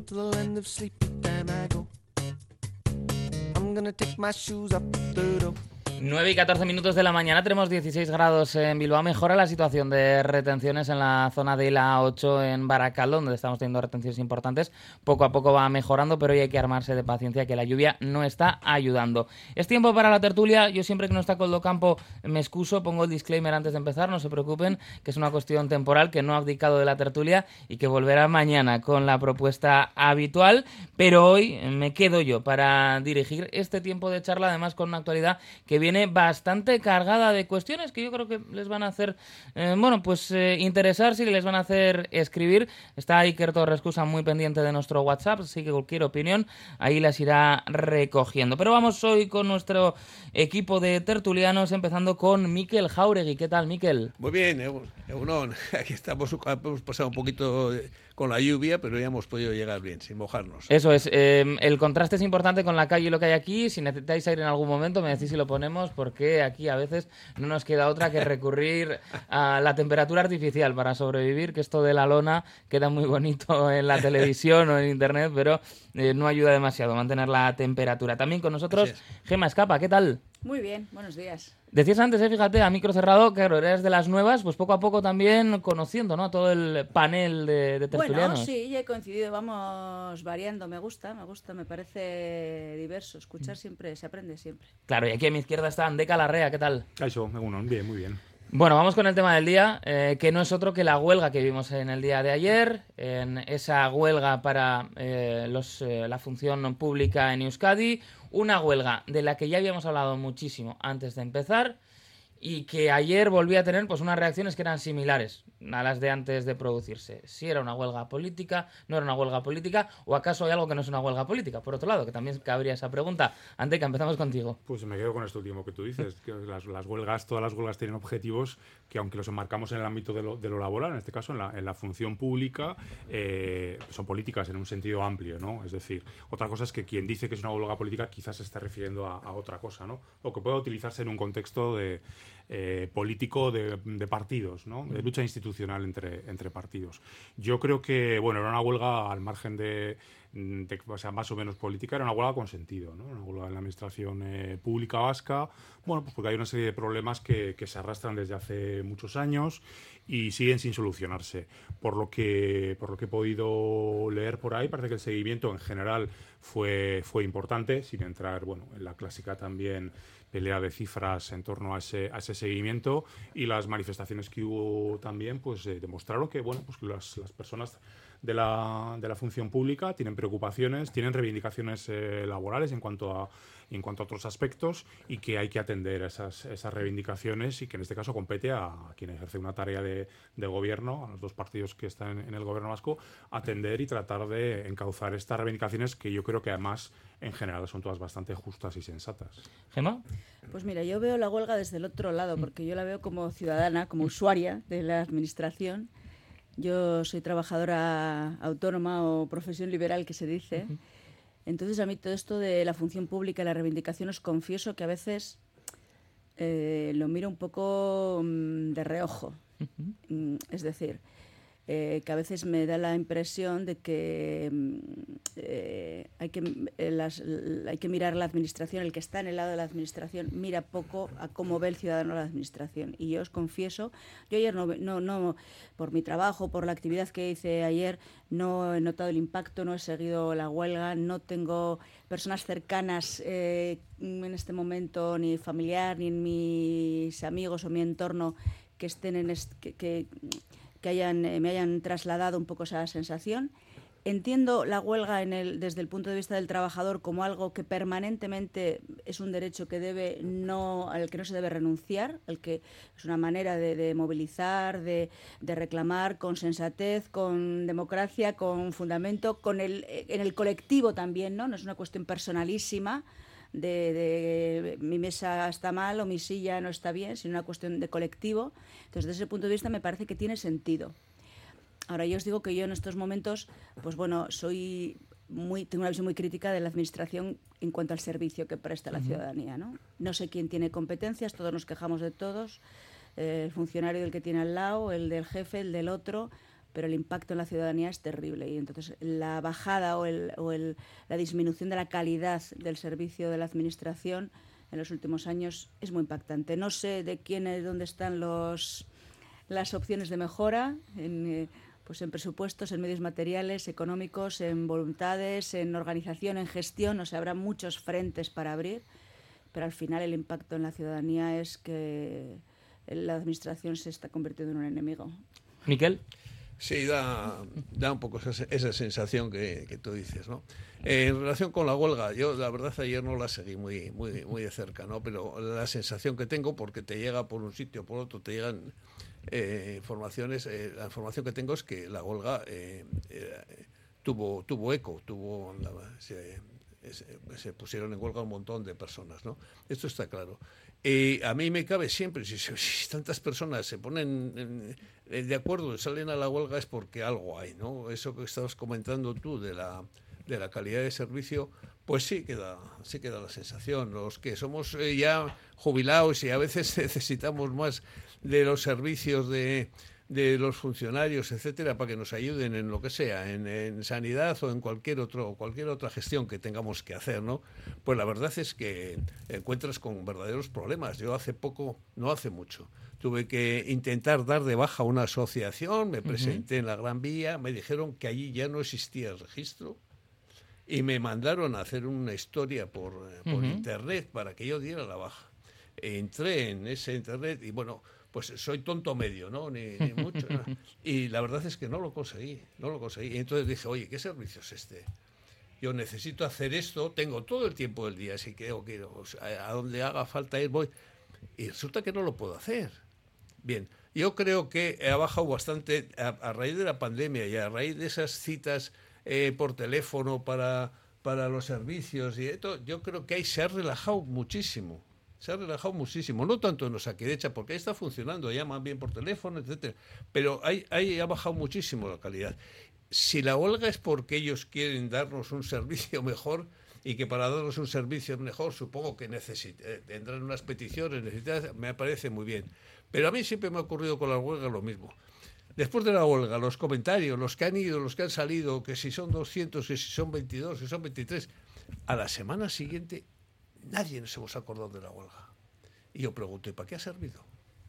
to the land of sleep, then I go. I'm gonna take my shoes up the door. 9 y 14 minutos de la mañana, tenemos 16 grados en Bilbao. Mejora la situación de retenciones en la zona de la A8 en Baracaldo, donde estamos teniendo retenciones importantes. Poco a poco va mejorando, pero hoy hay que armarse de paciencia, que la lluvia no está ayudando. Es tiempo para la tertulia. Yo siempre que no está Coldo Campo me excuso, pongo el disclaimer antes de empezar, no se preocupen, que es una cuestión temporal, que no ha abdicado de la tertulia y que volverá mañana con la propuesta habitual. Pero hoy me quedo yo para dirigir este tiempo de charla, además con una actualidad que viene bastante cargada de cuestiones que yo creo que les van a hacer interesarse y les van a hacer escribir. Está Iker Torrescusa muy pendiente de nuestro WhatsApp, así que cualquier opinión ahí las irá recogiendo. Pero vamos hoy con nuestro equipo de tertulianos, empezando con Mikel Jauregui. ¿Qué tal, Mikel? Muy bien, Egunon. Aquí estamos, hemos pasado un poquito con la lluvia, pero ya hemos podido llegar bien, sin mojarnos. Eso es, el contraste es importante con la calle y lo que hay aquí. Si necesitáis aire en algún momento, me decís si lo ponemos, porque aquí a veces no nos queda otra que recurrir a la temperatura artificial para sobrevivir, que esto de la lona queda muy bonito en la televisión o en internet, pero no ayuda demasiado a mantener la temperatura. También con nosotros, Gemma Escapa, ¿qué tal? Muy bien, buenos días. Decías antes, fíjate, a micro cerrado, que eres de las nuevas, pues poco a poco también conociendo, ¿no?, todo el panel de tertulianos. Bueno, sí, ya he coincidido, vamos variando, me gusta, me parece diverso, escuchar siempre, se aprende siempre. Claro, y aquí a mi izquierda está Andeca Larrea, ¿qué tal? Eso, bien, muy bien. Bueno, vamos con el tema del día, que no es otro que la huelga que vimos en el día de ayer, en esa huelga para la función pública en Euskadi, una huelga de la que ya habíamos hablado muchísimo antes de empezar y que ayer volví a tener pues unas reacciones que eran similares a las de antes de producirse. Si era una huelga política, no era una huelga política, o acaso hay algo que no es una huelga política. Por otro lado, que también cabría esa pregunta. Anteca, empezamos contigo. Pues me quedo con esto último que tú dices, que las huelgas, todas las huelgas tienen objetivos que, aunque los enmarcamos en el ámbito de lo laboral, en este caso en la función pública, son políticas en un sentido amplio, ¿no? Es decir, otra cosa es que quien dice que es una huelga política quizás se esté refiriendo a otra cosa, ¿no? O que pueda utilizarse en un contexto político de partidos, ¿no?, de lucha institucional entre partidos. Yo creo que, bueno, era una huelga al margen o sea, más o menos política, era una huelga con sentido, ¿no? Una huelga en la administración pública vasca, bueno, pues porque hay una serie de problemas que se arrastran desde hace muchos años y siguen sin solucionarse. Por lo que he podido leer por ahí, parece que el seguimiento en general fue importante, sin entrar, bueno, en la clásica también pelea de cifras en torno a ese seguimiento, y las manifestaciones que hubo también pues demostraron que, bueno, pues que las personas de la función pública tienen preocupaciones, tienen reivindicaciones laborales en cuanto a otros aspectos, y que hay que atender esas reivindicaciones, y que en este caso compete a quien ejerce una tarea de gobierno, a los dos partidos que están en el gobierno vasco, atender y tratar de encauzar estas reivindicaciones, que yo creo que además en general son todas bastante justas y sensatas. ¿Gemma? Pues mira, yo veo la huelga desde el otro lado, porque yo la veo como ciudadana, como usuaria de la administración. Yo soy trabajadora autónoma o profesión liberal, que se dice. Entonces, a mí todo esto de la función pública y la reivindicación, os confieso que a veces lo miro un poco de reojo. Es decir, que a veces me da la impresión de que hay que mirar la administración, el que está en el lado de la administración mira poco a cómo ve el ciudadano la administración. Y yo os confieso, yo ayer no por mi trabajo, por la actividad que hice ayer, no he notado el impacto, no he seguido la huelga, no tengo personas cercanas en este momento, ni familiar, ni en mis amigos o mi entorno, que estén en me hayan trasladado un poco esa sensación. Entiendo la huelga desde el punto de vista del trabajador como algo que permanentemente es un derecho al que no se debe renunciar, al que es una manera de movilizar, de reclamar con sensatez, con democracia, con fundamento, en el colectivo también, ¿no? No es una cuestión personalísima de mi mesa está mal o mi silla no está bien, sino una cuestión de colectivo. Entonces, desde ese punto de vista me parece que tiene sentido. Ahora, yo os digo que yo en estos momentos, pues bueno, tengo una visión muy crítica de la administración en cuanto al servicio que presta la ciudadanía, ¿no? No sé quién tiene competencias, todos nos quejamos de todos, el funcionario del que tiene al lado, el del jefe, el del otro, pero el impacto en la ciudadanía es terrible. Y entonces la bajada o la disminución de la calidad del servicio de la Administración en los últimos años es muy impactante. No sé dónde están las opciones de mejora, pues en presupuestos, en medios materiales, económicos, en voluntades, en organización, en gestión. O sea, habrá muchos frentes para abrir, pero al final el impacto en la ciudadanía es que la Administración se está convirtiendo en un enemigo. Miquel. Sí, da un poco esa sensación que tú dices, ¿no? En relación con la huelga, yo la verdad ayer no la seguí muy de cerca, ¿no? Pero la sensación que tengo, porque te llega por un sitio o por otro, te llegan informaciones, la información que tengo es que la huelga tuvo eco, se pusieron en huelga un montón de personas, ¿no? Esto está claro. A mí me cabe siempre, si tantas personas se ponen de acuerdo y salen a la huelga es porque algo hay, ¿no? Eso que estabas comentando tú de la calidad de servicio, pues sí queda la sensación. Los que somos ya jubilados y a veces necesitamos más de los servicios de los funcionarios, etcétera, para que nos ayuden en lo que sea, en sanidad o en cualquier otra gestión que tengamos que hacer, ¿no? Pues la verdad es que encuentras con verdaderos problemas. Yo no hace mucho, tuve que intentar dar de baja una asociación, me presenté en la Gran Vía, me dijeron que allí ya no existía el registro y me mandaron a hacer una historia por internet para que yo diera la baja. Entré en ese internet y bueno, pues soy tonto medio, ¿no? Ni mucho, ¿no? Y la verdad es que no lo conseguí. Y entonces dije, oye, ¿qué servicio es este? Yo necesito hacer esto, tengo todo el tiempo del día, así que a donde haga falta ir voy. Y resulta que no lo puedo hacer. Bien, yo creo que ha bajado bastante a raíz de la pandemia y a raíz de esas citas por teléfono para los servicios y esto, yo creo que ahí se ha relajado muchísimo. No tanto en Osakidecha, porque ahí está funcionando, llaman bien por teléfono, etcétera, pero ahí ha bajado muchísimo la calidad. Si la huelga es porque ellos quieren darnos un servicio mejor y que para darnos un servicio mejor supongo que tendrán unas peticiones, me parece muy bien. Pero a mí siempre me ha ocurrido con la huelga lo mismo. Después de la huelga, los comentarios, los que han ido, los que han salido, que si son 200, que si son 22, que si son 23, a la semana siguiente nadie nos hemos acordado de la huelga. Y yo pregunto, ¿y para qué ha servido?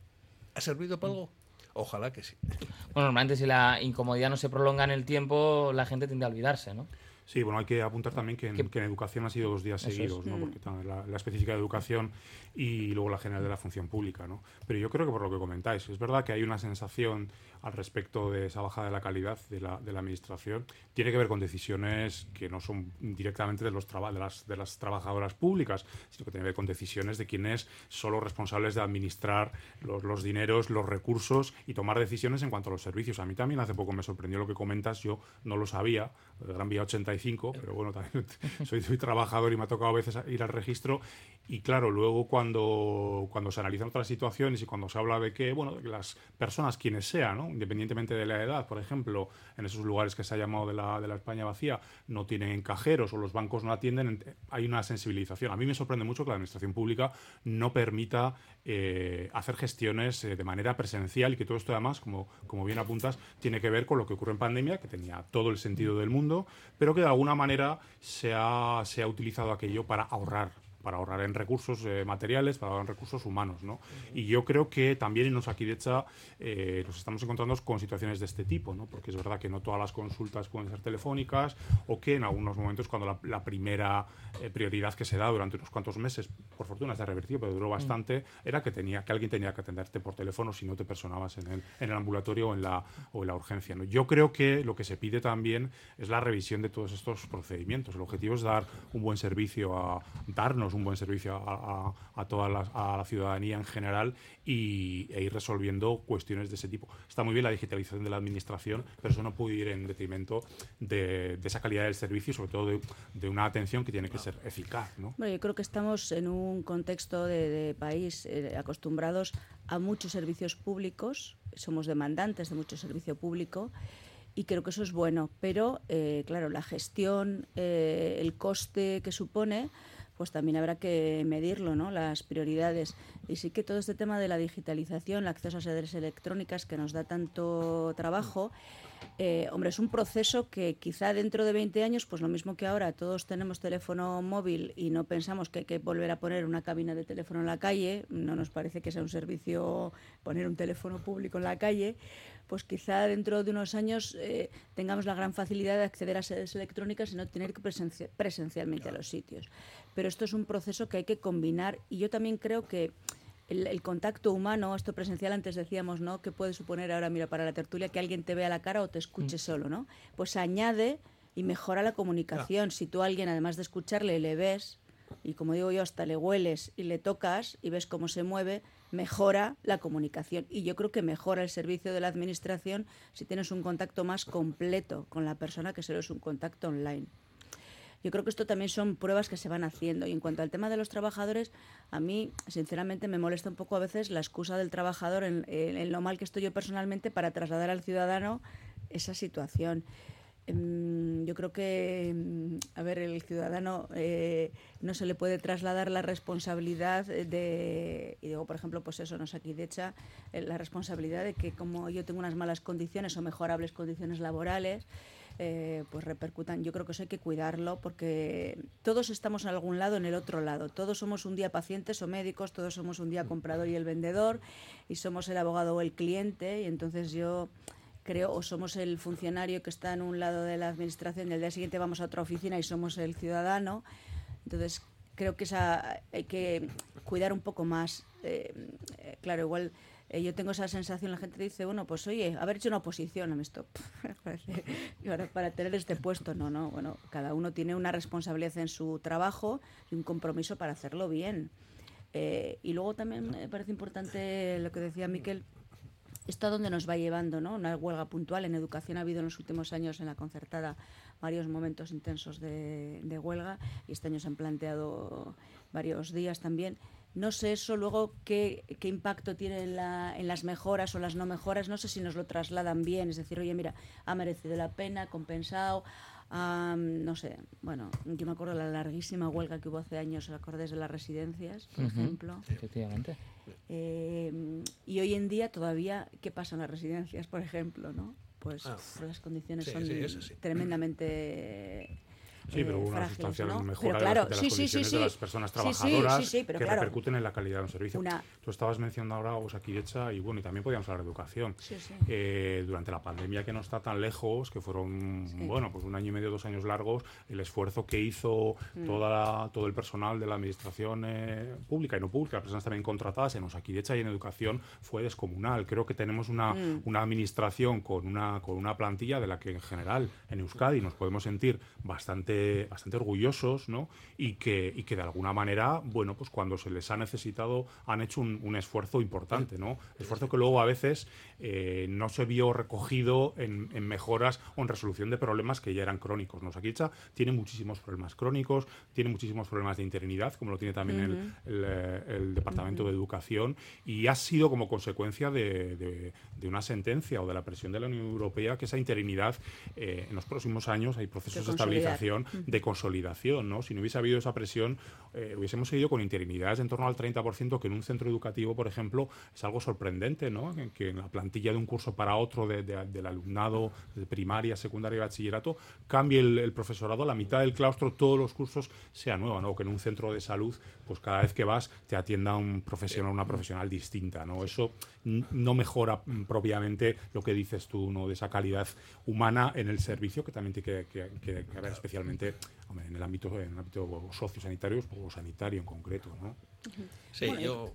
¿Ha servido para algo? Ojalá que sí. Bueno, normalmente si la incomodidad no se prolonga en el tiempo, la gente tiende a olvidarse, ¿no? Sí, bueno, hay que apuntar también que en educación ha sido 2 días seguidos, ¿no? Porque la específica de educación y luego la general de la función pública, ¿no? Pero yo creo que por lo que comentáis, es verdad que hay una sensación al respecto de esa bajada de la calidad de la administración. Tiene que ver con decisiones que no son directamente de las trabajadoras públicas, sino que tiene que ver con decisiones de quienes son los responsables de administrar los dineros, los recursos y tomar decisiones en cuanto a los servicios. A mí también hace poco me sorprendió lo que comentas, yo no lo sabía, de Gran Vía 85, pero bueno, también soy trabajador y me ha tocado a veces ir al registro y claro, luego cuando se analizan otras situaciones y cuando se habla de que, bueno, de que las personas, quienes sean, ¿no? Independientemente de la edad, por ejemplo, en esos lugares que se ha llamado de la España vacía, no tienen cajeros o los bancos no atienden, hay una sensibilización. A mí me sorprende mucho que la administración pública no permita hacer gestiones de manera presencial y que todo esto además, como bien apuntas, tiene que ver con lo que ocurre en pandemia, que tenía todo el sentido del mundo, pero que de alguna manera se ha utilizado aquello para ahorrar en recursos materiales, para ahorrar en recursos humanos, ¿no? Y yo creo que también en Osakidecha nos estamos encontrando con situaciones de este tipo, ¿no? Porque es verdad que no todas las consultas pueden ser telefónicas o que en algunos momentos cuando la primera prioridad que se da durante unos cuantos meses, por fortuna se ha revertido, pero duró bastante, era que alguien tenía que atenderte por teléfono si no te personabas en el ambulatorio o en la urgencia, ¿no? Yo creo que lo que se pide también es la revisión de todos estos procedimientos. El objetivo es dar un buen servicio darnos un buen servicio a toda la ciudadanía en general e ir resolviendo cuestiones de ese tipo. Está muy bien la digitalización de la administración, pero eso no puede ir en detrimento de esa calidad del servicio y sobre todo de una atención que tiene que ser eficaz, ¿no? Bueno, yo creo que estamos en un contexto de país acostumbrados a muchos servicios públicos, somos demandantes de mucho servicio público y creo que eso es bueno, pero claro, la gestión, el coste que supone, pues también habrá que medirlo, ¿no? Las prioridades. Y sí que todo este tema de la digitalización, el acceso a sedes electrónicas que nos da tanto trabajo, hombre, es un proceso que quizá dentro de 20 años, pues lo mismo que ahora, todos tenemos teléfono móvil y no pensamos que hay que volver a poner una cabina de teléfono en la calle, no nos parece que sea un servicio poner un teléfono público en la calle, pues quizá dentro de unos años tengamos la gran facilidad de acceder a sedes electrónicas y no tener que presencialmente a los sitios. Pero esto es un proceso que hay que combinar y yo también creo que el contacto humano, esto presencial antes decíamos, ¿no? ¿Qué puede suponer ahora, mira, para la tertulia, que alguien te vea la cara o te escuche solo, ¿no? Pues añade y mejora la comunicación. Si tú a alguien, además de escucharle, le ves, y como digo yo, hasta le hueles y le tocas y ves cómo se mueve, mejora la comunicación. Y yo creo que mejora el servicio de la administración si tienes un contacto más completo con la persona que solo es un contacto online. Yo creo que esto también son pruebas que se van haciendo. Y en cuanto al tema de los trabajadores, a mí, sinceramente, me molesta un poco a veces la excusa del trabajador en lo mal que estoy yo personalmente para trasladar al ciudadano esa situación. Yo creo que, a ver, el ciudadano no se le puede trasladar la responsabilidad y digo, por ejemplo, pues eso, nos aquí de hecha, la responsabilidad de que como yo tengo unas malas condiciones o mejorables condiciones laborales, pues repercutan. Yo creo que eso hay que cuidarlo porque todos estamos en algún lado, en el otro lado. Todos somos un día pacientes o médicos, todos somos un día comprador y el vendedor, y somos el abogado o el cliente, y entonces yo creo, o somos el funcionario que está en un lado de la administración y al día siguiente vamos a otra oficina y somos el ciudadano. Entonces creo que hay que cuidar un poco más. Claro, igual yo tengo esa sensación, la gente dice, bueno, pues oye, haber hecho una oposición a esto, y ahora para tener este puesto, no, bueno, cada uno tiene una responsabilidad en su trabajo y un compromiso para hacerlo bien. Y luego también me parece importante lo que decía Miquel, esto a dónde nos va llevando, ¿no? Una huelga puntual. En educación ha habido en los últimos años en la concertada varios momentos intensos de huelga y este año se han planteado varios días también. No sé eso luego qué impacto tiene en las mejoras o las no mejoras. No sé si nos lo trasladan bien. Es decir, oye, mira, ha merecido la pena, compensado. No sé, bueno, yo me acuerdo de la larguísima huelga que hubo hace años, acordes de las residencias, por ejemplo. Efectivamente. Y hoy en día todavía, ¿qué pasa en las residencias, por ejemplo, no? Pues las condiciones son tremendamente Sí, pero hubo una frágiles, sustancial ¿no? mejora Pero claro, de las condiciones de las personas trabajadoras que repercuten en la calidad de un servicio. Tú estabas mencionando ahora Osakidetza y bueno, y también podíamos hablar de educación. Durante la pandemia, que no está tan lejos, que fueron bueno, pues 1 año y medio, 2 años largos, el esfuerzo que hizo todo el personal de la administración pública y no pública, las personas también contratadas en Osakidetza y en educación, fue descomunal. Creo que tenemos una administración con una plantilla de la que en general en Euskadi nos podemos sentir bastante orgullosos, ¿no? Y que de alguna manera, bueno, pues cuando se les ha necesitado han hecho un esfuerzo importante, ¿no? Esfuerzo que luego a veces no se vio recogido en mejoras o en resolución de problemas que ya eran crónicos, ¿no? Osakidetza tiene muchísimos problemas crónicos, tiene muchísimos problemas de interinidad, como lo tiene también el Departamento de Educación, y ha sido como consecuencia de una sentencia o de la presión de la Unión Europea que esa interinidad en los próximos años hay procesos de estabilización, de consolidación, ¿no? Si no hubiese habido esa presión, hubiésemos seguido con interinidades en torno al 30%, que en un centro educativo, por ejemplo, es algo sorprendente, ¿no? Que en la plantilla de un curso para otro del alumnado de primaria, secundaria y bachillerato cambie el profesorado, la mitad del claustro, todos los cursos sea nueva, ¿no? Que en un centro de salud, pues cada vez que vas te atienda un profesional, una profesional distinta, ¿no? Eso no mejora propiamente lo que dices tú, ¿no? De esa calidad humana en el servicio, que también tiene que haber especialmente en el ámbito sociosanitario o sanitario en concreto, ¿no? Sí, yo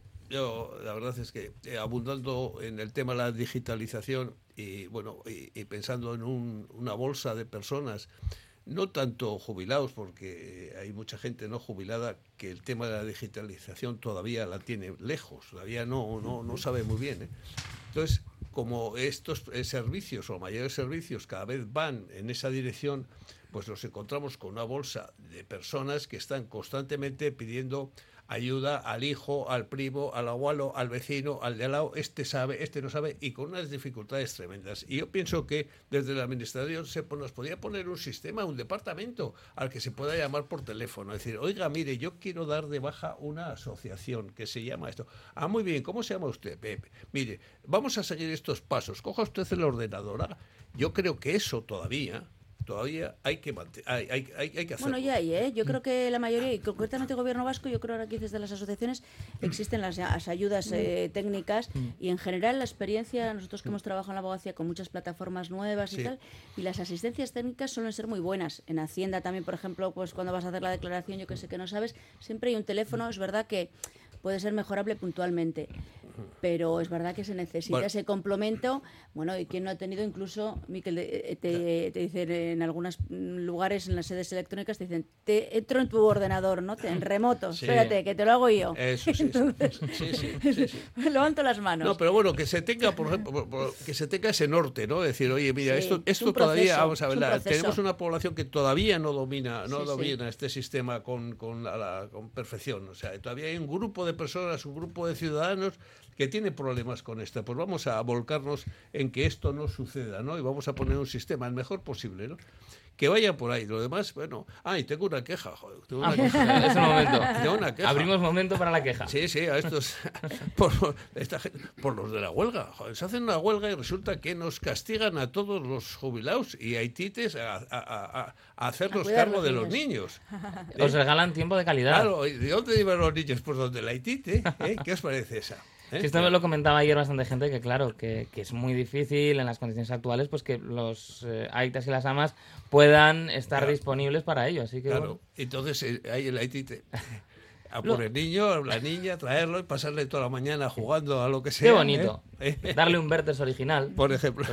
la verdad es que abundando en el tema de la digitalización y bueno y pensando en una bolsa de personas, no tanto jubilados, porque hay mucha gente no jubilada que el tema de la digitalización todavía la tiene lejos, todavía no sabe muy bien, ¿eh? Entonces, como estos servicios o mayores servicios cada vez van en esa dirección, pues nos encontramos con una bolsa de personas que están constantemente pidiendo ayuda al hijo, al primo, al abuelo, al vecino, al de al lado, este sabe, este no sabe, y con unas dificultades tremendas. Y yo pienso que desde la administración nos podía poner un sistema, un departamento al que se pueda llamar por teléfono, es decir, oiga, mire, yo quiero dar de baja una asociación que se llama esto. Ah, muy bien, ¿cómo se llama usted? Pepe. Mire, vamos a seguir estos pasos, coja usted el ordenador. Yo creo que eso todavía hay que hacerlo. Bueno, ya hay, ¿eh? Yo creo que la mayoría, y concretamente el Gobierno vasco, yo creo ahora que dices de las asociaciones, existen las ayudas técnicas y en general la experiencia, nosotros que hemos trabajado en la abogacía con muchas plataformas nuevas y tal, y las asistencias técnicas suelen ser muy buenas. En Hacienda también, por ejemplo, pues cuando vas a hacer la declaración, yo que sé que no sabes, siempre hay un teléfono, es verdad que puede ser mejorable puntualmente, pero es verdad que se necesita ese complemento. Bueno, y quien no ha tenido, incluso, Miquel, te dicen en algunos lugares, en las sedes electrónicas, te dicen, te entro en tu ordenador, ¿no? En remoto, espérate, que te lo hago yo. Eso sí. Entonces, Sí. levanto las manos. No, pero bueno, que se tenga, por ejemplo, que se tenga ese norte, ¿no? Decir, oye, mira, Sí, esto todavía, vamos a ver, proceso. tenemos una población que todavía no domina Sí. este sistema con perfección. O sea, todavía hay un grupo de personas, un grupo de ciudadanos que tiene problemas con esto. Pues vamos a volcarnos en que esto no suceda, ¿no? Y vamos a poner un sistema el mejor posible, ¿no? Que vaya por ahí. Lo demás, bueno... y tengo una queja, joder. Tengo una queja. Es el momento. Tengo una queja. Abrimos momento para la queja. Sí, a estos... por los de la huelga. Joder, se hacen una huelga y resulta que nos castigan a todos los jubilados y a Itites a hacernos cuidar cargo los de los niños. niños. Os regalan tiempo de calidad. Claro, ¿y de dónde iban los niños? Pues donde la Itite. ¿Qué os parece esa? Que esto me lo comentaba ayer bastante gente, que claro, que es muy difícil en las condiciones actuales pues que los aitas y las amas puedan estar disponibles para ello. Así que, Claro, bueno. entonces hay el Itite. A por el niño, a la niña, traerlo y pasarle toda la mañana jugando a lo que sea. Qué bonito. ¿eh? Darle un Vertes original, Por ejemplo.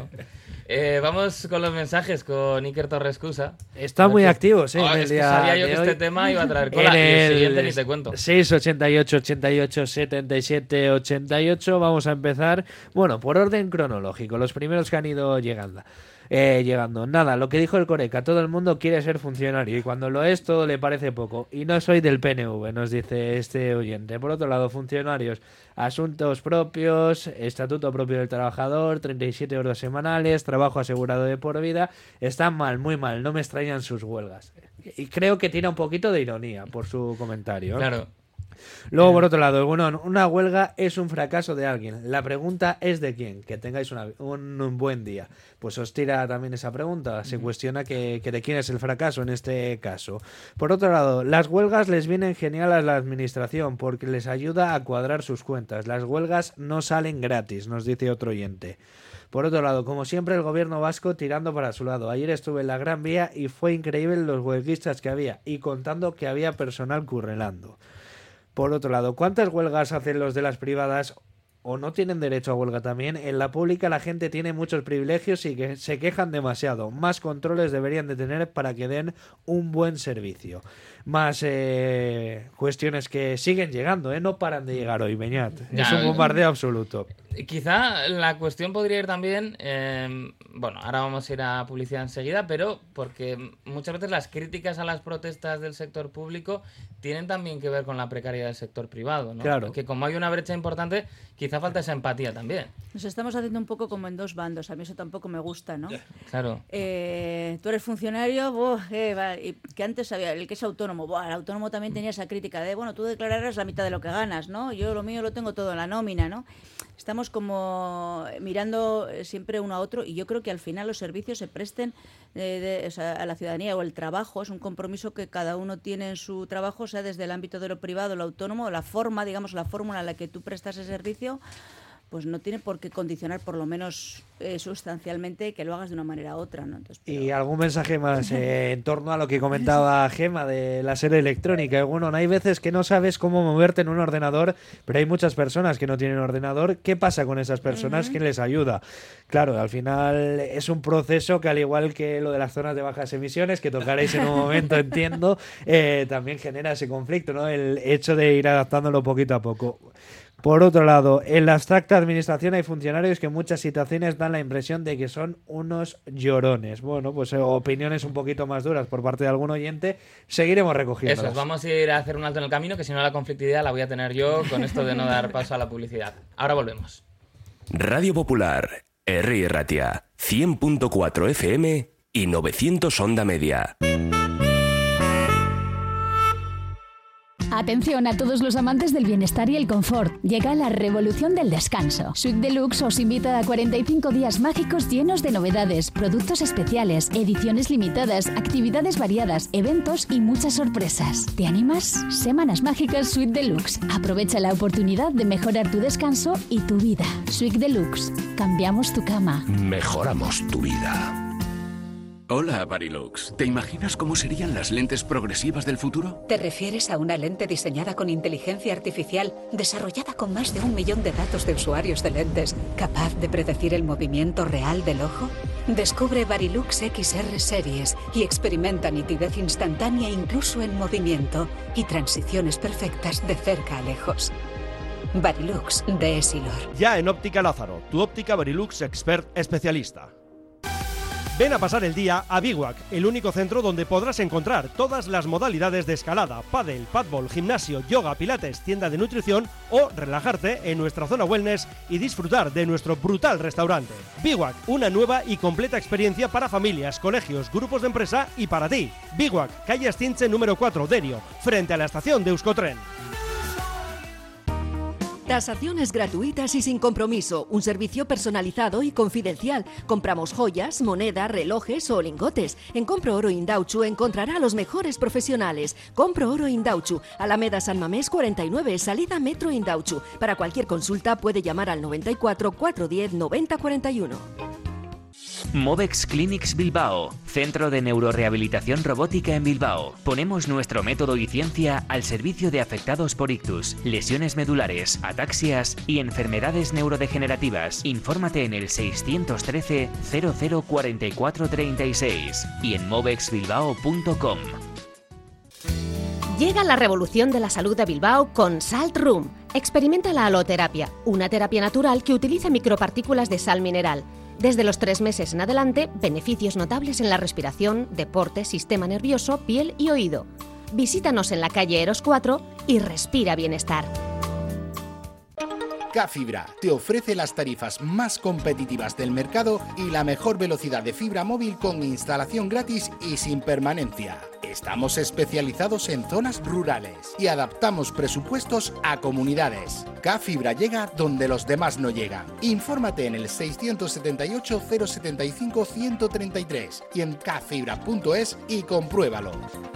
Vamos con los mensajes con Iker Torrescusa. Está muy activo, sí. Es que sabía yo que este tema iba a traer cola. Y el siguiente ni te cuento. 688 88 77 88. Vamos a empezar, bueno, por orden cronológico. Los primeros que han ido llegando. Nada, lo que dijo el Coreca, todo el mundo quiere ser funcionario y cuando lo es todo le parece poco. Y no soy del PNV, nos dice este oyente. Por otro lado, funcionarios, asuntos propios, estatuto propio del trabajador, 37 euros semanales, trabajo asegurado de por vida, están mal, muy mal, no me extrañan sus huelgas. Y creo que tiene un poquito de ironía por su comentario. Claro. Luego, por otro lado, una huelga es un fracaso de alguien. La pregunta es de quién. Que tengáis un buen día. Pues os tira también esa pregunta. Se cuestiona que de quién es el fracaso en este caso. Por otro lado, las huelgas les vienen genial a la administración porque les ayuda a cuadrar sus cuentas. Las huelgas no salen gratis, nos dice otro oyente. Por otro lado, como siempre, el gobierno vasco tirando para su lado. Ayer estuve en la Gran Vía y fue increíble los huelguistas que había y contando que había personal currelando. Por otro lado, ¿cuántas huelgas hacen los de las privadas o no tienen derecho a huelga también? En la pública la gente tiene muchos privilegios y que se quejan demasiado. Más controles deberían de tener para que den un buen servicio. Más cuestiones que siguen llegando, no paran de llegar hoy, Beñat. Es un bombardeo absoluto. Quizá la cuestión podría ir también, bueno, ahora vamos a ir a publicidad enseguida, pero porque muchas veces las críticas a las protestas del sector público tienen también que ver con la precariedad del sector privado, ¿no? Claro. Que como hay una brecha importante, quizá falta esa empatía también. Nos estamos haciendo un poco como en dos bandos, a mí eso tampoco me gusta, ¿no? Claro. Tú eres funcionario, y que antes había el que es autónomo, el autónomo también tenía esa crítica de, bueno, tú declararás la mitad de lo que ganas, ¿no? Yo lo mío lo tengo todo en la nómina, ¿no? Estamos como mirando siempre uno a otro y yo creo que al final los servicios se presten o sea, a la ciudadanía o el trabajo, es un compromiso que cada uno tiene en su trabajo, sea desde el ámbito de lo privado, lo autónomo, la forma, digamos, la fórmula en la que tú prestas ese servicio, pues no tiene por qué condicionar, por lo menos sustancialmente, que lo hagas de una manera u otra, ¿no? Entonces, Y algún mensaje más en torno a lo que comentaba Gema de la sede electrónica. Bueno, hay veces que no sabes cómo moverte en un ordenador, pero hay muchas personas que no tienen ordenador. ¿Qué pasa con esas personas? ¿Quién les ayuda? Claro, al final es un proceso que, al igual que lo de las zonas de bajas emisiones, que tocaréis en un momento, entiendo, también genera ese conflicto, ¿no? El hecho de ir adaptándolo poquito a poco. Por otro lado, en la abstracta administración hay funcionarios que en muchas situaciones dan la impresión de que son unos llorones. Bueno, pues opiniones un poquito más duras por parte de algún oyente. Seguiremos recogiendo. Eso es, vamos a ir a hacer un alto en el camino, que si no la conflictividad la voy a tener yo con esto de no dar paso a la publicidad. Ahora volvemos. Radio Popular, Herri Ratia, 100.4 FM y 900 Onda Media. Atención a todos los amantes del bienestar y el confort. Llega la revolución del descanso. Suite Deluxe os invita a 45 días mágicos llenos de novedades, productos especiales, ediciones limitadas, actividades variadas, eventos y muchas sorpresas. ¿Te animas? Semanas mágicas Suite Deluxe. Aprovecha la oportunidad de mejorar tu descanso y tu vida. Suite Deluxe. Cambiamos tu cama. Mejoramos tu vida. Hola, Varilux. ¿Te imaginas cómo serían las lentes progresivas del futuro? ¿Te refieres a una lente diseñada con inteligencia artificial, desarrollada con más de 1 millón de datos de usuarios de lentes, capaz de predecir el movimiento real del ojo? Descubre Varilux XR Series y experimenta nitidez instantánea incluso en movimiento y transiciones perfectas de cerca a lejos. Varilux de Essilor. Ya en Óptica Lázaro, tu óptica Varilux Expert especialista. Ven a pasar el día a Biwak, el único centro donde podrás encontrar todas las modalidades de escalada, pádel, padbol, gimnasio, yoga, pilates, tienda de nutrición o relajarte en nuestra zona wellness y disfrutar de nuestro brutal restaurante. Biwak, una nueva y completa experiencia para familias, colegios, grupos de empresa y para ti. Biwak, calle Astinche número 4, Derio, frente a la estación de Euskotren. Tasaciones gratuitas y sin compromiso, un servicio personalizado y confidencial. Compramos joyas, moneda, relojes o lingotes. En Compro Oro Indauchu encontrará a los mejores profesionales. Compro Oro Indauchu, Alameda San Mamés 49, salida Metro Indauchu. Para cualquier consulta puede llamar al 94 410 90 41. Movex Clinics Bilbao, centro de neurorehabilitación robótica en Bilbao. Ponemos nuestro método y ciencia al servicio de afectados por ictus, lesiones medulares, ataxias y enfermedades neurodegenerativas. Infórmate en el 613 0044 36 y en movexbilbao.com. Llega la revolución de la salud de Bilbao con Salt Room. Experimenta la aloterapia, una terapia natural que utiliza micropartículas de sal mineral. Desde los 3 meses en adelante, beneficios notables en la respiración, deporte, sistema nervioso, piel y oído. Visítanos en la calle Eros 4 y respira bienestar. K-Fibra te ofrece las tarifas más competitivas del mercado y la mejor velocidad de fibra móvil con instalación gratis y sin permanencia. Estamos especializados en zonas rurales y adaptamos presupuestos a comunidades. K-Fibra llega donde los demás no llegan. Infórmate en el 678 075 133 y en kfibra.es y compruébalo.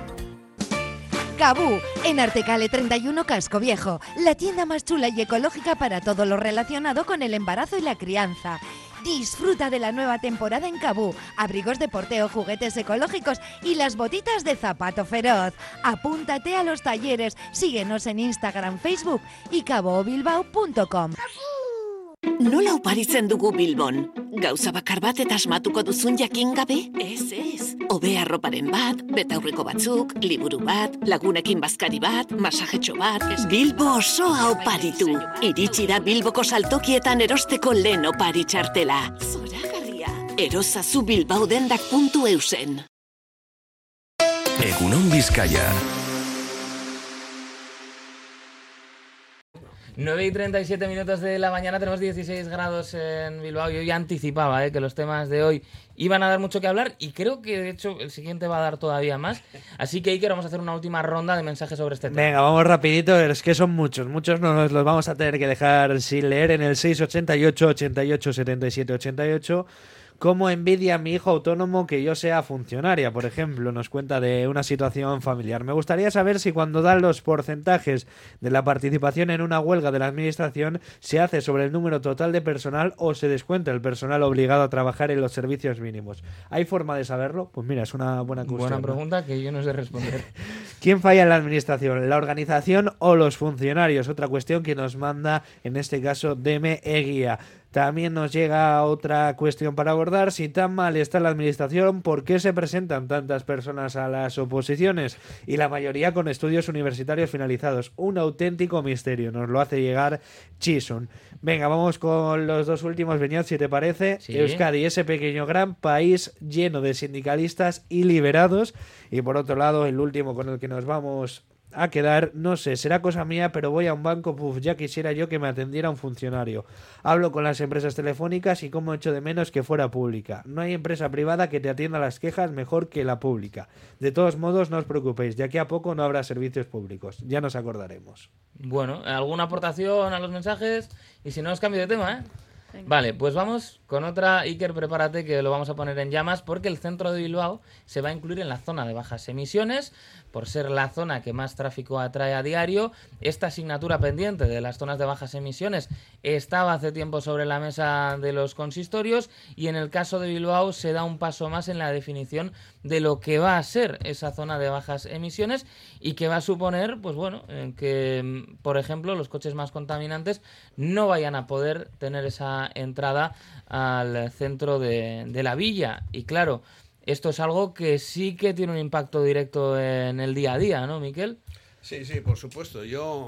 Cabú, en Artecale 31 Casco Viejo, la tienda más chula y ecológica para todo lo relacionado con el embarazo y la crianza. Disfruta de la nueva temporada en Cabú, abrigos de porteo, juguetes ecológicos y las botitas de zapato feroz. Apúntate a los talleres, síguenos en Instagram, Facebook y cabobilbao.com. Nola oparitzen dugu Bilbon? Gauza bakar bat eta asmatuko duzun jakin gabe? Ez. Hobe arroparen bat, betaurreko batzuk, liburu bat, lagunekin bazkari bat, masajetxo bat... Bilbo osoa oparitu. Iritsi da Bilboko saltokietan erosteko lehen opari txartela. Zoragarria. Erosazu bilbaudendak.eusen. Egunon Bizkaia. 9:37 minutos de la mañana, tenemos 16 grados en Bilbao. Yo ya anticipaba que los temas de hoy iban a dar mucho que hablar y creo que de hecho el siguiente va a dar todavía más. Así que Iker, vamos a hacer una última ronda de mensajes sobre este tema. Venga, vamos rapidito, es que son muchos nos los vamos a tener que dejar sin leer en el 688 88 77 88. ¿Cómo envidia mi hijo autónomo que yo sea funcionaria? Por ejemplo, nos cuenta de una situación familiar. Me gustaría saber si cuando dan los porcentajes de la participación en una huelga de la administración se hace sobre el número total de personal o se descuenta el personal obligado a trabajar en los servicios mínimos. ¿Hay forma de saberlo? Pues mira, es una buena cuestión. Buena pregunta que yo no sé responder. ¿Quién falla en la administración? ¿La organización o los funcionarios? Otra cuestión que nos manda, en este caso, Deme Eguía. También nos llega otra cuestión para abordar. Si tan mal está la administración, ¿por qué se presentan tantas personas a las oposiciones? Y la mayoría con estudios universitarios finalizados. Un auténtico misterio. Nos lo hace llegar Chison. Venga, vamos con los dos últimos, Beñat, si te parece. Sí. Euskadi, ese pequeño gran país lleno de sindicalistas y liberados. Y por otro lado, el último con el que nos vamos a quedar, no sé, será cosa mía, pero voy a un banco, ya quisiera yo que me atendiera un funcionario. Hablo con las empresas telefónicas y cómo echo de menos que fuera pública. No hay empresa privada que te atienda las quejas mejor que la pública. De todos modos, no os preocupéis, de aquí a poco no habrá servicios públicos. Ya nos acordaremos. Bueno, ¿alguna aportación a los mensajes? Y si no, os cambio de tema, ¿eh? Vale, pues vamos con otra. Iker, prepárate que lo vamos a poner en llamas porque el centro de Bilbao se va a incluir en la zona de bajas emisiones por ser la zona que más tráfico atrae a diario. Esta asignatura pendiente de las zonas de bajas emisiones estaba hace tiempo sobre la mesa de los consistorios y en el caso de Bilbao se da un paso más en la definición de lo que va a ser esa zona de bajas emisiones y que va a suponer, pues bueno, que por ejemplo los coches más contaminantes no vayan a poder tener esa entrada al centro de la villa. Y claro, esto es algo que sí que tiene un impacto directo en el día a día, ¿no, Miquel? Sí, por supuesto.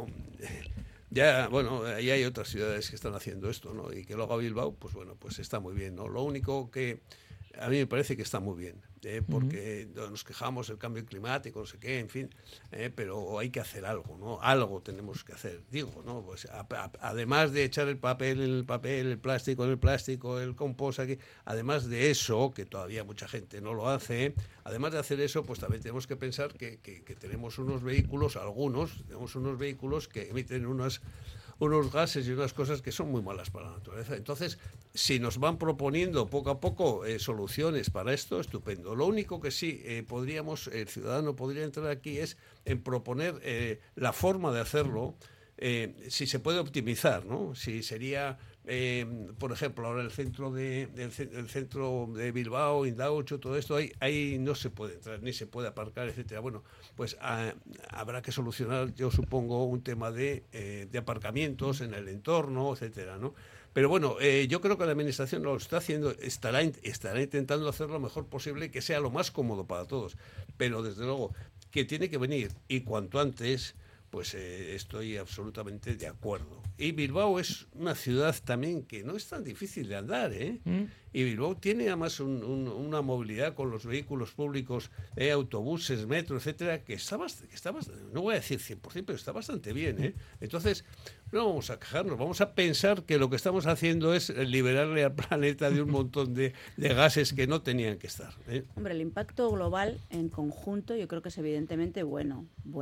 Bueno, ahí hay otras ciudades que están haciendo esto, ¿no? Y que lo haga Bilbao, pues bueno, pues está muy bien, ¿no? Lo único que a mí me parece que está muy bien, porque nos quejamos del cambio climático, no sé qué, en fin, pero hay que hacer algo, ¿no? Algo tenemos que hacer, digo, ¿no? Pues además de echar el papel en el papel, el plástico en el plástico, el compost aquí, además de eso, que todavía mucha gente no lo hace, además de hacer eso, pues también tenemos que pensar que tenemos unos vehículos, tenemos unos vehículos que emiten unos gases y unas cosas que son muy malas para la naturaleza. Entonces, si nos van proponiendo poco a poco soluciones para esto, estupendo. Lo único que sí el ciudadano podría entrar aquí es en proponer la forma de hacerlo, si se puede optimizar, ¿no? Si sería, por ejemplo, ahora el centro de Bilbao, Indautxu, todo esto, ahí no se puede entrar, ni se puede aparcar, etcétera. Bueno, pues habrá que solucionar, yo supongo, un tema de aparcamientos en el entorno, etcétera, ¿no? Pero bueno, yo creo que la administración lo está haciendo, estará intentando hacer lo mejor posible y que sea lo más cómodo para todos. Pero desde luego que tiene que venir y cuanto antes, pues estoy absolutamente de acuerdo. Y Bilbao es una ciudad también que no es tan difícil de andar, ¿eh? Y Bilbao tiene además una movilidad con los vehículos públicos, autobuses, metro, etcétera, que está bastante, no voy a decir 100%, pero está bastante bien, ¿eh? Entonces, no vamos a quejarnos, vamos a pensar que lo que estamos haciendo es liberarle al planeta de un montón de gases que no tenían que estar, ¿eh? Hombre, el impacto global en conjunto yo creo que es evidentemente bueno.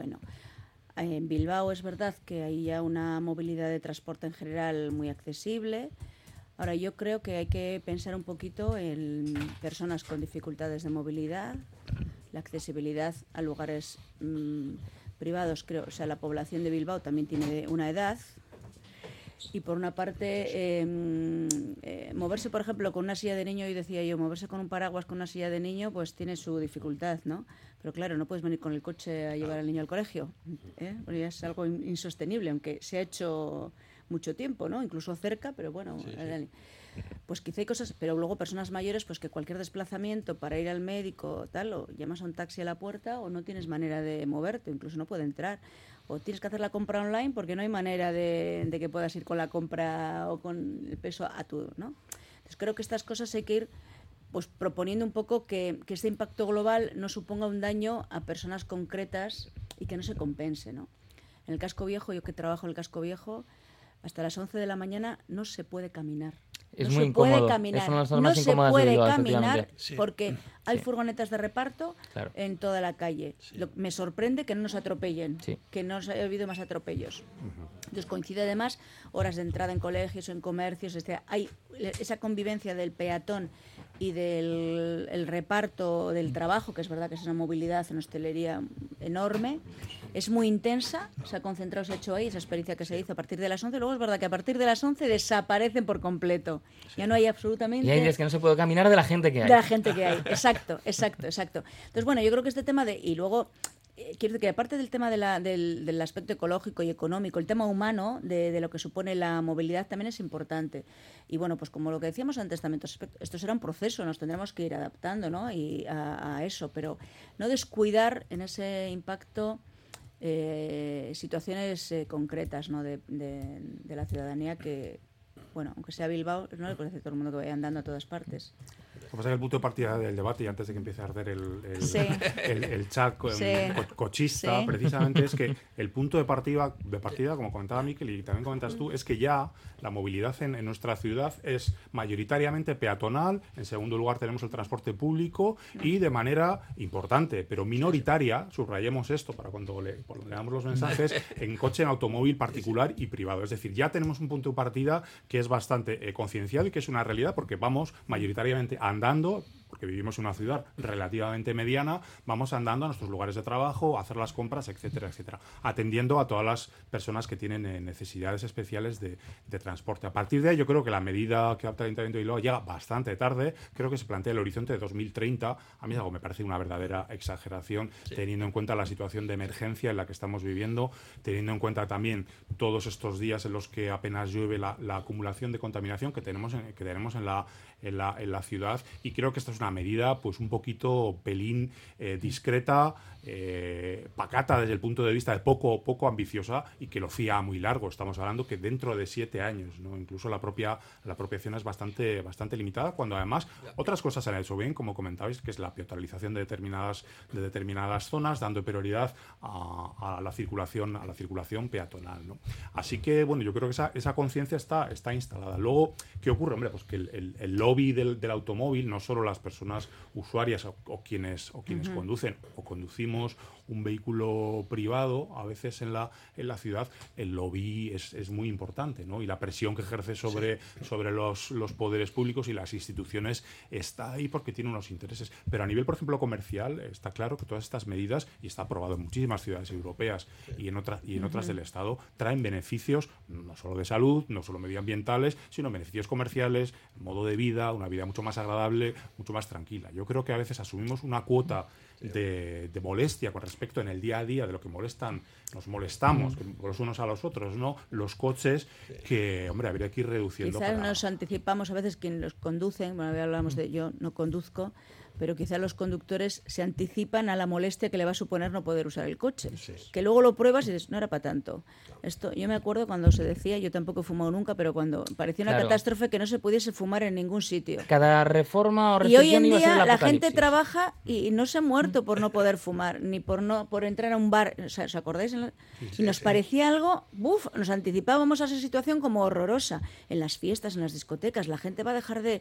En Bilbao es verdad que hay ya una movilidad de transporte en general muy accesible. Ahora, yo creo que hay que pensar un poquito en personas con dificultades de movilidad, la accesibilidad a lugares privados, creo. O sea, la población de Bilbao también tiene una edad. Y por una parte, moverse, por ejemplo, con una silla de niño, y decía yo, moverse con un paraguas con una silla de niño, pues tiene su dificultad, ¿no? Pero claro, no puedes venir con el coche a llevar al niño al colegio, ¿eh? Porque ya es algo insostenible, aunque se ha hecho mucho tiempo, ¿no? Incluso cerca, pero bueno, sí. Pues quizá hay cosas, pero luego personas mayores, pues que cualquier desplazamiento para ir al médico, tal, o llamas a un taxi a la puerta o no tienes manera de moverte, incluso no puede entrar. O tienes que hacer la compra online porque no hay manera de que puedas ir con la compra o con el peso a tu, ¿no? Entonces creo que estas cosas hay que ir pues proponiendo un poco que este impacto global no suponga un daño a personas concretas y que no se compense, ¿no? En el casco viejo, yo que trabajo en el casco viejo, hasta las 11 de la mañana no se puede caminar. Es muy incómodo. Caminar. Es una de las zonas más incómodas de Bilbao, caminar porque hay furgonetas de reparto en toda la calle. Me sorprende que no nos atropellen, que no haya habido más atropellos. Entonces coincide además horas de entrada en colegios o en comercios. Hay esa convivencia del peatón y del reparto del trabajo, que es verdad que es una movilidad en hostelería enorme. Es muy intensa, se ha concentrado, se ha hecho ahí, esa experiencia que se hizo a partir de las 11. Luego es verdad que a partir de las 11 desaparecen por completo. Ya no hay absolutamente... Y hay días que no se puede caminar de la gente que hay. De la gente que hay, exacto. Entonces, bueno, yo creo que este tema de... Y luego, quiero decir que aparte del tema del aspecto ecológico y económico, el tema humano de lo que supone la movilidad también es importante. Y bueno, pues como lo que decíamos antes también, esto será un proceso, nos tendremos que ir adaptando, ¿no? Y a eso, pero no descuidar en ese impacto situaciones concretas, ¿no? de la ciudadanía que, bueno, aunque sea Bilbao, no le parece a todo el mundo que vaya andando a todas partes. Lo que pasa es que el punto de partida del debate, y antes de que empiece a arder el chat cochista, precisamente es que el punto de partida, como comentaba Miquel y también comentas tú, es que ya la movilidad en nuestra ciudad es mayoritariamente peatonal. En segundo lugar tenemos el transporte público y de manera importante, pero minoritaria, subrayemos esto para cuando leamos los mensajes, en coche, en automóvil particular y privado. Es decir, ya tenemos un punto de partida que es bastante concienciado y que es una realidad, porque vamos mayoritariamente andando, porque vivimos en una ciudad relativamente mediana, vamos andando a nuestros lugares de trabajo, a hacer las compras, etcétera, etcétera, atendiendo a todas las personas que tienen necesidades especiales de transporte. A partir de ahí, yo creo que la medida que adopta el Ayuntamiento de Bilbao llega bastante tarde. Creo que se plantea el horizonte de 2030. A mí es algo que me parece una verdadera exageración, teniendo en cuenta la situación de emergencia en la que estamos viviendo, teniendo en cuenta también todos estos días en los que apenas llueve, la acumulación de contaminación que tenemos en la ciudad, y creo que esta es una medida pues un poquito pelín discreta, pacata desde el punto de vista de poco ambiciosa, y que lo fía a muy largo. Estamos hablando que dentro de 7 años, ¿no? Incluso la propia acción es bastante limitada, cuando además otras cosas se han hecho bien, como comentabais, que es la peatonalización de determinadas zonas, dando prioridad a la circulación peatonal, ¿no? Así que bueno, yo creo que esa conciencia está instalada. Luego, ¿qué ocurre? Hombre, pues que el lobby del automóvil, no solo las personas usuarias o quienes conducen o conducimos un vehículo privado, a veces en la ciudad, el lobby es muy importante, ¿no? Y la presión que ejerce sobre los poderes públicos y las instituciones está ahí porque tiene unos intereses. Pero a nivel, por ejemplo, comercial, está claro que todas estas medidas, y está aprobado en muchísimas ciudades europeas y en otras del Estado, traen beneficios no solo de salud, no solo medioambientales, sino beneficios comerciales, modo de vida, una vida mucho más agradable, mucho más tranquila. Yo creo que a veces asumimos una cuota de molestia con respecto en el día a día de lo que nos molestamos los unos a los otros, ¿no? Los coches, que, hombre, habría que ir reduciendo. Quizás nos anticipamos a veces quienes los conducen, bueno, hablamos de yo no conduzco, pero quizás los conductores se anticipan a la molestia que le va a suponer no poder usar el coche. Que luego lo pruebas y dices, no era para tanto. Esto, yo me acuerdo cuando se decía, yo tampoco he fumado nunca, pero cuando parecía una catástrofe que no se pudiese fumar en ningún sitio. Cada reforma o restricción. Y hoy en iba a ser día la gente trabaja y no se ha muerto por no poder fumar, ni por entrar a un bar. O sea, ¿os acordáis? Y nos parecía algo, nos anticipábamos a esa situación como horrorosa. En las fiestas, en las discotecas, la gente va a dejar de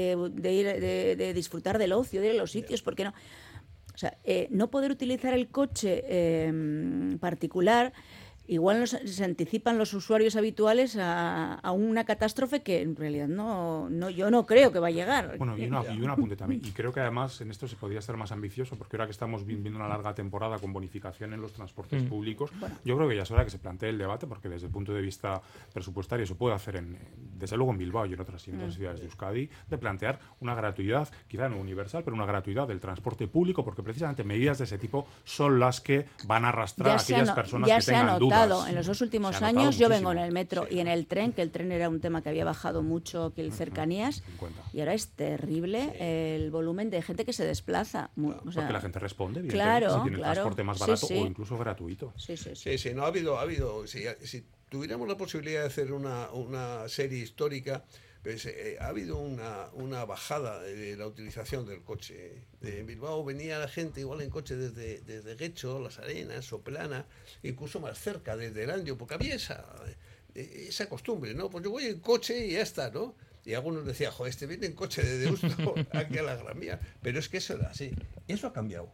ir, de disfrutar del ocio, de ir a los sitios, ¿por qué no? O sea, no poder utilizar el coche particular, igual se anticipan los usuarios habituales a una catástrofe que en realidad yo no creo que va a llegar. Bueno, y un apunte también. Y creo que además en esto se podría ser más ambicioso, porque ahora que estamos viendo una larga temporada con bonificación en los transportes públicos, yo creo que ya es hora que se plantee el debate, porque desde el punto de vista presupuestario se puede hacer desde luego en Bilbao y en otras ciudades de Euskadi, de plantear una gratuidad, quizá no universal, pero una gratuidad del transporte público, porque precisamente medidas de ese tipo son las que van a arrastrar a aquellas personas que tengan dudas. En los 2 últimos años yo vengo en el metro y en el tren, que el tren era un tema que había bajado mucho, que el cercanías, y ahora es terrible el volumen de gente que se desplaza. Porque la gente responde, bien, claro, si tiene transporte más barato o incluso gratuito. Sí, no ha habido si tuviéramos la posibilidad de hacer una serie histórica, pues, ha habido una bajada de la utilización del coche. En Bilbao venía la gente igual en coche desde Guecho, Las Arenas, Soplana, incluso más cerca, desde Erandio, porque había esa costumbre, ¿no? Pues yo voy en coche y ya está, ¿no? Y algunos decían, joder, viene en coche de Deusto aquí a la Gran Vía. Pero es que eso era así. Eso ha cambiado.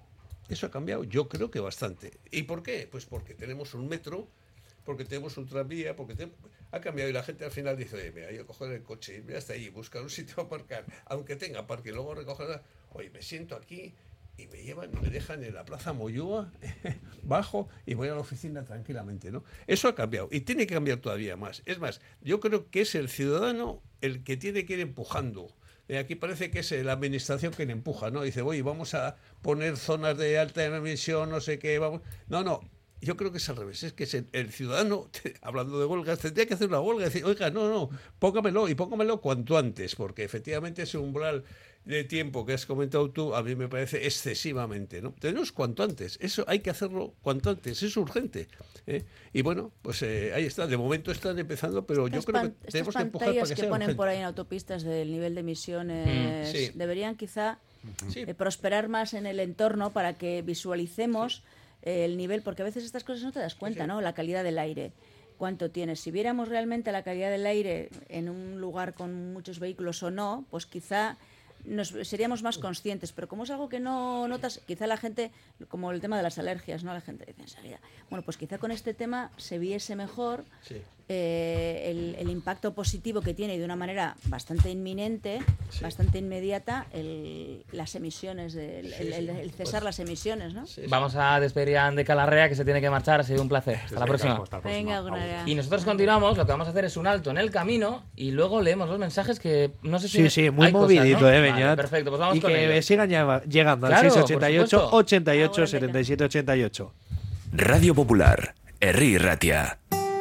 Yo creo que bastante. ¿Y por qué? Pues porque tenemos un metro, porque tenemos un tranvía, ha cambiado, y la gente al final dice, oye, mira, yo cojo el coche, irme hasta allí, buscar un sitio a aparcar, aunque tenga parque, luego recogerla, oye, me siento aquí y me llevan y me dejan en la Plaza Moyúa, bajo y voy a la oficina tranquilamente, ¿no? Eso ha cambiado y tiene que cambiar todavía más. Es más, yo creo que es el ciudadano el que tiene que ir empujando Aquí parece que es la administración quien empuja, ¿no? Dice, oye, vamos a poner zonas de alta emisión, no sé qué, vamos... No, yo creo que es al revés, es que el ciudadano, hablando de huelgas, tendría que hacer una huelga y decir, oiga, no, póngamelo cuanto antes, porque efectivamente ese umbral de tiempo que has comentado tú, a mí me parece excesivamente, ¿no? Tenemos cuanto antes, eso hay que hacerlo cuanto antes, es urgente, ¿eh? Y bueno, pues ahí está, de momento están empezando, pero yo creo que tenemos que empujar para que sea ponen urgente. por ahí en autopistas del nivel de emisiones, Sí. deberían quizá prosperar más en el entorno para que visualicemos el nivel, porque a veces estas cosas no te das cuenta, ¿no? La calidad del aire, cuánto tienes. Si viéramos realmente la calidad del aire en un lugar con muchos vehículos o no, pues quizá seríamos más conscientes, pero como es algo que no notas, quizá la gente, como el tema de las alergias, ¿no? La gente dice enseguida, bueno, pues quizá con este tema se viese mejor el impacto positivo que tiene, y de una manera bastante inminente, bastante inmediata, las emisiones, el cesar las emisiones, ¿no? Vamos a despedir a Ande Calarrea, que se tiene que marchar. Ha sido un placer. Hasta la próxima. Venga, Gunaria. Y nosotros continuamos. Lo que vamos a hacer es un alto en el camino y luego leemos los mensajes que no sé si... Sí, muy hay movidito, cosas, ¿no? Beñat. Vale, perfecto, pues vamos y con que ello. sigan llegando al Claro, 688 por 88 77 88. Radio Popular, Herri Ratia.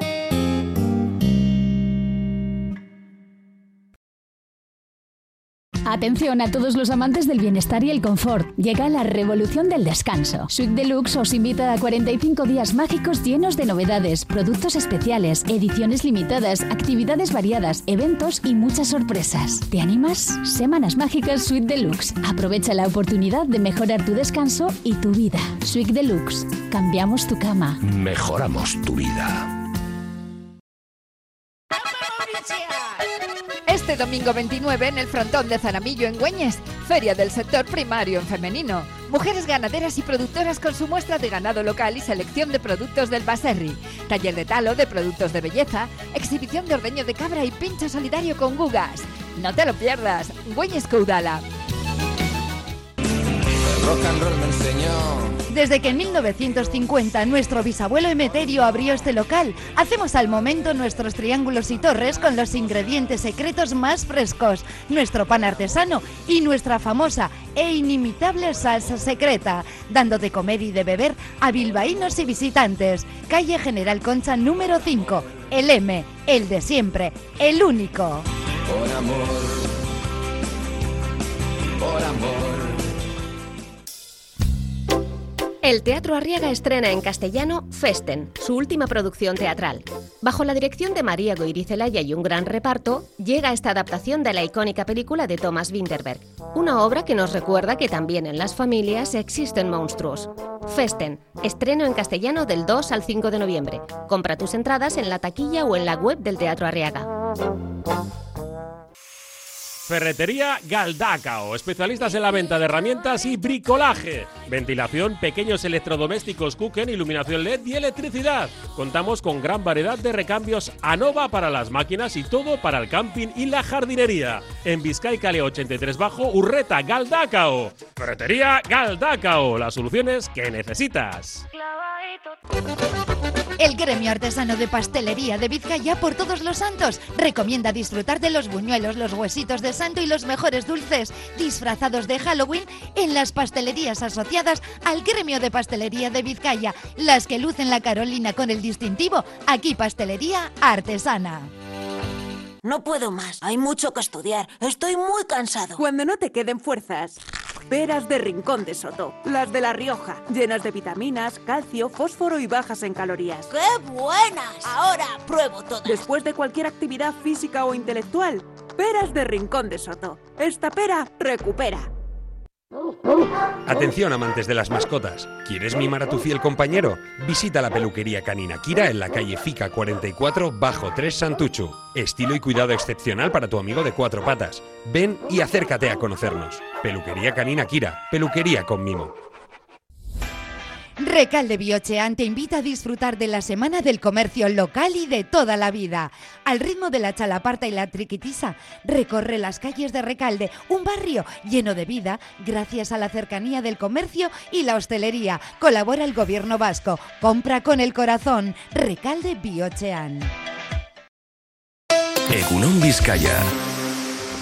Atención a todos los amantes del bienestar y el confort. Llega la revolución del descanso. Suite Deluxe os invita a 45 días mágicos llenos de novedades, productos especiales, ediciones limitadas, actividades variadas, eventos y muchas sorpresas. ¿Te animas? Semanas mágicas Suite Deluxe. Aprovecha la oportunidad de mejorar tu descanso y tu vida. Suite Deluxe. Cambiamos tu cama. Mejoramos tu vida. Este domingo 29 en el frontón de Zaramillo en Güeñes, feria del sector primario en femenino. Mujeres ganaderas y productoras con su muestra de ganado local y selección de productos del Baserri. Taller de talo de productos de belleza, exhibición de ordeño de cabra y pincho solidario con gugas. No te lo pierdas, Güeñes Caudala. El rock and roll me enseñó. Desde que en 1950 nuestro bisabuelo Emeterio abrió este local, hacemos al momento nuestros triángulos y torres con los ingredientes secretos más frescos, nuestro pan artesano y nuestra famosa e inimitable salsa secreta, dando de comer y de beber a bilbaínos y visitantes. Calle General Concha número 5, el M, el de siempre, el único. Por amor, por amor. El Teatro Arriaga estrena en castellano Festen, su última producción teatral. Bajo la dirección de María Goirizelaya y un gran reparto, llega esta adaptación de la icónica película de Thomas Vinterberg, una obra que nos recuerda que también en las familias existen monstruos. Festen, estreno en castellano del 2 al 5 de noviembre. Compra tus entradas en la taquilla o en la web del Teatro Arriaga. Ferretería Galdacao, especialistas en la venta de herramientas y bricolaje, ventilación, pequeños electrodomésticos Kuchen, iluminación LED y electricidad. Contamos con gran variedad de recambios ANOVA para las máquinas y todo para el camping y la jardinería. En Vizcay Calea 83 Bajo, Urreta, Galdacao. Ferretería Galdacao, las soluciones que necesitas. El gremio artesano de pastelería de Vizcaya por Todos los Santos recomienda disfrutar de los buñuelos, los huesitos de santo y los mejores dulces disfrazados de Halloween en las pastelerías asociadas al gremio de pastelería de Vizcaya, las que lucen la Carolina con el distintivo Aquí Pastelería Artesana. No puedo más, hay mucho que estudiar, estoy muy cansado. Cuando no te queden fuerzas, peras de Rincón de Soto, las de La Rioja, llenas de vitaminas, calcio, fósforo y bajas en calorías. ¡Qué buenas! Ahora pruebo todas. Después de cualquier actividad física o intelectual, peras de Rincón de Soto. Esta pera recupera. Atención, amantes de las mascotas. ¿Quieres mimar a tu fiel compañero? Visita la peluquería canina Kira en la calle Fica 44 bajo 3 Santuchu. Estilo y cuidado excepcional para tu amigo de cuatro patas. Ven y acércate a conocernos. Peluquería canina Kira. Peluquería con mimo. Recalde Biochean te invita a disfrutar de la Semana del Comercio Local y de toda la vida. Al ritmo de la chalaparta y la triquitisa, recorre las calles de Recalde, un barrio lleno de vida gracias a la cercanía del comercio y la hostelería. Colabora el Gobierno vasco. Compra con el corazón. Recalde Biochean. Egunon Vizcaya.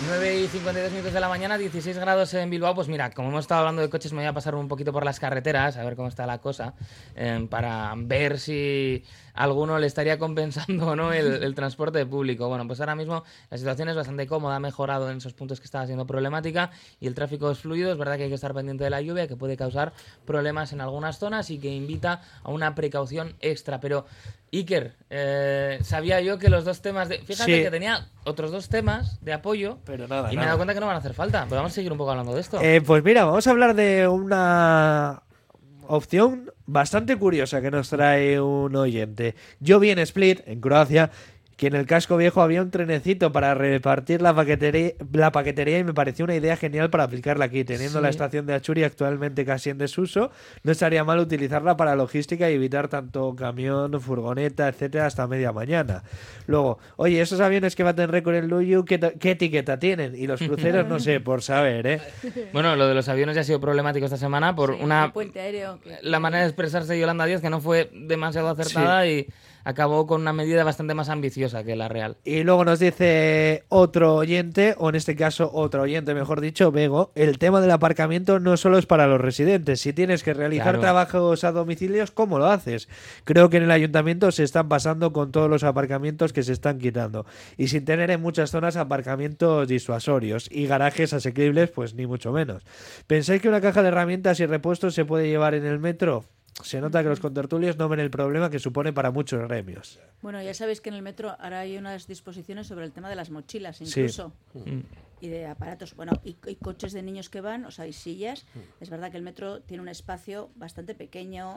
9:52 de la mañana, 16 grados en Bilbao. Pues mira, como hemos estado hablando de coches, me voy a pasar un poquito por las carreteras, a ver cómo está la cosa, para ver si a alguno le estaría compensando o no el transporte público. Bueno, pues ahora mismo la situación es bastante cómoda, ha mejorado en esos puntos que estaba siendo problemática y el tráfico es fluido. Es verdad que hay que estar pendiente de la lluvia, que puede causar problemas en algunas zonas y que invita a una precaución extra. Pero Iker, sabía yo que los dos temas Fíjate que tenía otros dos temas de apoyo, pero nada, y me he dado cuenta que no van a hacer falta. Pero vamos a seguir un poco hablando de esto. Pues mira, vamos a hablar de una opción bastante curiosa que nos trae un oyente. Yo vi en Split, en Croacia, que en el casco viejo había un trenecito para repartir la paquetería y me pareció una idea genial para aplicarla aquí. Teniendo la estación de Achuri actualmente casi en desuso, no estaría mal utilizarla para logística y evitar tanto camión, furgoneta, etcétera, hasta media mañana. Luego, oye, esos aviones que baten récord en Luyu, ¿qué etiqueta tienen? Y los cruceros, no sé, por saber, ¿eh? Bueno, lo de los aviones ya ha sido problemático esta semana por el puente aéreo. La manera de expresarse de Yolanda Díaz, que no fue demasiado acertada y acabó con una medida bastante más ambiciosa que la real. Y luego nos dice otro oyente, o en este caso otro oyente, mejor dicho, Bego, el tema del aparcamiento no solo es para los residentes. Si tienes que realizar trabajos a domicilios, ¿cómo lo haces? Creo que en el ayuntamiento se están pasando con todos los aparcamientos que se están quitando. Y sin tener en muchas zonas aparcamientos disuasorios y garajes asequibles, pues ni mucho menos. ¿Pensáis que una caja de herramientas y repuestos se puede llevar en el metro? Se nota que los contertulios no ven el problema que supone para muchos gremios. Bueno, ya sabéis que en el metro ahora hay unas disposiciones sobre el tema de las mochilas, incluso. Sí. Y de aparatos, bueno, y coches de niños que van, o sea, hay sillas. Es verdad que el metro tiene un espacio bastante pequeño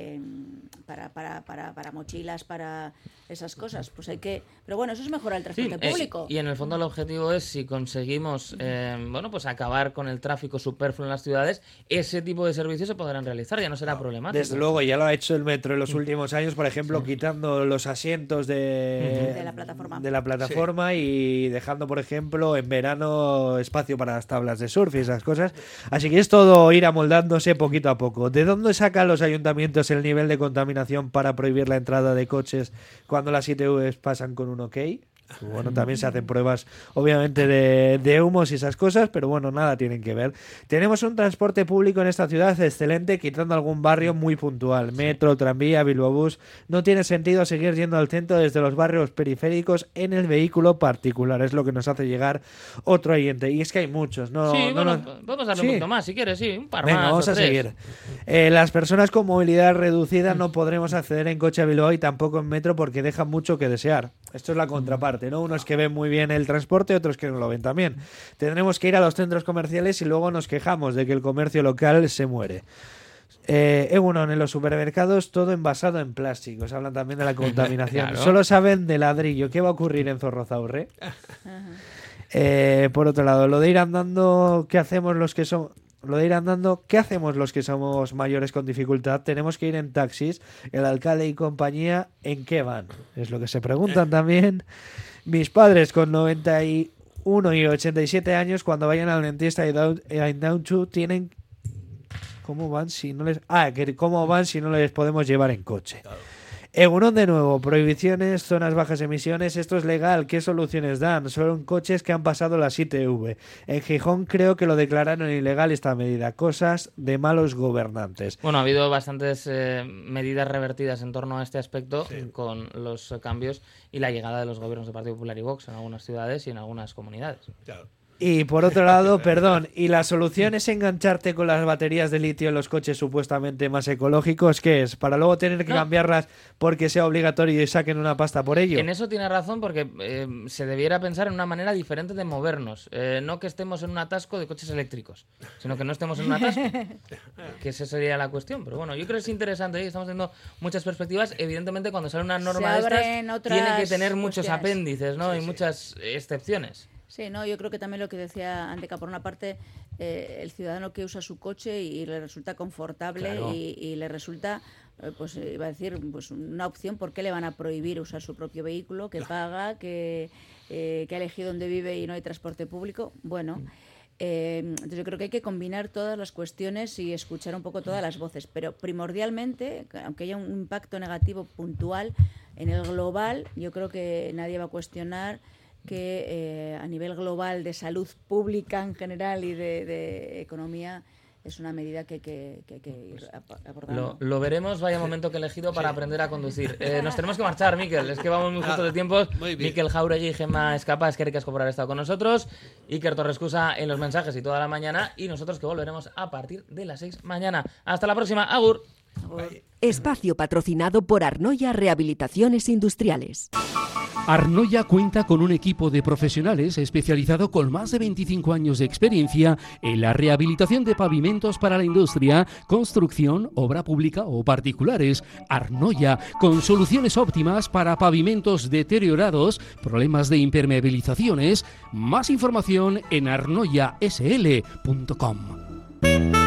para mochilas, para esas cosas. Pues hay que... Pero bueno, eso es mejorar el transporte público. Y en el fondo el objetivo es, si conseguimos pues acabar con el tráfico superfluo en las ciudades, ese tipo de servicios se podrán realizar, ya no será problemático. Desde luego, ya lo ha hecho el metro en los últimos años, por ejemplo, quitando los asientos de la plataforma y dejando, por ejemplo, en verano espacio para las tablas de surf y esas cosas. Así que es todo ir amoldándose poquito a poco. ¿De dónde sacan los ayuntamientos el nivel de contaminación para prohibir la entrada de coches cuando las ITVs pasan con un OK? Bueno, también se hacen pruebas, obviamente, de humos y esas cosas, pero bueno, nada tienen que ver. Tenemos un transporte público en esta ciudad excelente, quitando algún barrio muy puntual. Metro, tranvía, Bilbobús. No tiene sentido seguir yendo al centro desde los barrios periféricos en el vehículo particular. Es lo que nos hace llegar otro oyente. Y es que hay muchos, ¿no? Vamos a darle un poquito más, si quieres, un par Venga, más. Vamos a seguir. Las personas con movilidad reducida no podremos acceder en coche a Bilbao y tampoco en metro porque dejan mucho que desear. Esto es la contraparte, ¿no? Unos que ven muy bien el transporte, otros que no lo ven también. Tendremos que ir a los centros comerciales y luego nos quejamos de que el comercio local se muere. Bueno, en los supermercados todo envasado en plásticos. Hablan también de la contaminación. Claro. Solo saben de ladrillo. ¿Qué va a ocurrir en Zorrozaurre? Por otro lado, lo de ir andando, ¿qué hacemos los que son? Lo de ir andando, ¿qué hacemos los que somos mayores con dificultad? Tenemos que ir en taxis. El alcalde y compañía, ¿en qué van? Es lo que se preguntan también. Mis padres con 91 y 87 años, cuando vayan al dentista en Daunchu, tienen... ¿Cómo van si no les... ¿cómo van si no les podemos llevar en coche? Claro. Egunon de nuevo, prohibiciones, zonas bajas emisiones, esto es legal, ¿qué soluciones dan? Son coches que han pasado las ITV. En Gijón creo que lo declararon ilegal esta medida, cosas de malos gobernantes. Bueno, ha habido bastantes medidas revertidas en torno a este aspecto con los cambios y la llegada de los gobiernos de Partido Popular y Vox en algunas ciudades y en algunas comunidades. Claro. Y por otro lado, y la solución es engancharte con las baterías de litio en los coches supuestamente más ecológicos, ¿qué es? Para luego tener que cambiarlas porque sea obligatorio y saquen una pasta por ello. En eso tiene razón, porque se debiera pensar en una manera diferente de movernos. No que estemos en un atasco de coches eléctricos, sino que no estemos en un atasco. Que esa sería la cuestión. Pero bueno, yo creo que es interesante, y estamos teniendo muchas perspectivas. Evidentemente, cuando sale una norma de estas, tiene que tener muchos apéndices, ¿no? Y muchas excepciones. Sí, no, yo creo que también lo que decía Anteca, por una parte, el ciudadano que usa su coche y le resulta confortable, claro, y le resulta, pues iba a decir, pues una opción, ¿por qué le van a prohibir usar su propio vehículo, que paga, que ha elegido dónde vive y no hay transporte público? Bueno, entonces yo creo que hay que combinar todas las cuestiones y escuchar un poco todas las voces, pero primordialmente, aunque haya un impacto negativo puntual, en el global yo creo que nadie va a cuestionar que a nivel global de salud pública en general y de economía es una medida que hay que ir abordando. Lo veremos, vaya momento que he elegido para aprender a conducir. Nos tenemos que marchar, Mikel, es que vamos muy justo de tiempos. Mikel Jauregui y Gemma Escapa, es que ricasco por haber estado con nosotros. Iker Torrescusa en los mensajes y toda la mañana. Y nosotros que volveremos a partir de las 6 mañana. Hasta la próxima, agur. Espacio patrocinado por Arnoya Rehabilitaciones Industriales. Arnoya cuenta con un equipo de profesionales especializado con más de 25 años de experiencia en la rehabilitación de pavimentos para la industria, construcción, obra pública o particulares. Arnoya, con soluciones óptimas para pavimentos deteriorados, problemas de impermeabilizaciones. Más información en arnoyasl.com.